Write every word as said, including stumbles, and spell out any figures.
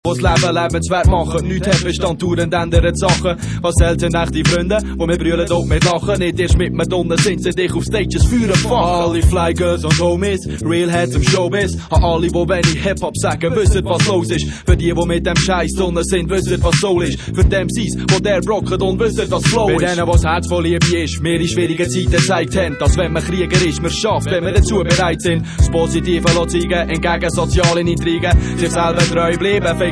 Was Leben lebenswert machen, nichts hat Bestand, dauernd ändern Sachen. Was selten echte Freunde, wo wir brüllen dort mit lachen. Nicht erst mit Madonna sind sie dich auf Stages führen fahren. Alle Fly Girls und Homies, Real Heads im Showbiz. An alle, die wenig Hip-Hop sagen, wissen was los ist. Für die, die mit dem Scheiß drinnen sind, wissen was Soul ist. Für dem Sie's, wo der rocket und wissen was Flow ist. Bei denen, was Herz voll Liebe ist, mir in schwierigen Zeiten gezeigt haben, dass wenn man Krieger ist, man schafft, wenn wir dazu bereit sind. Das Positive zeigen, entgegen sozialen Intrigen. Sich selber treu bleiben,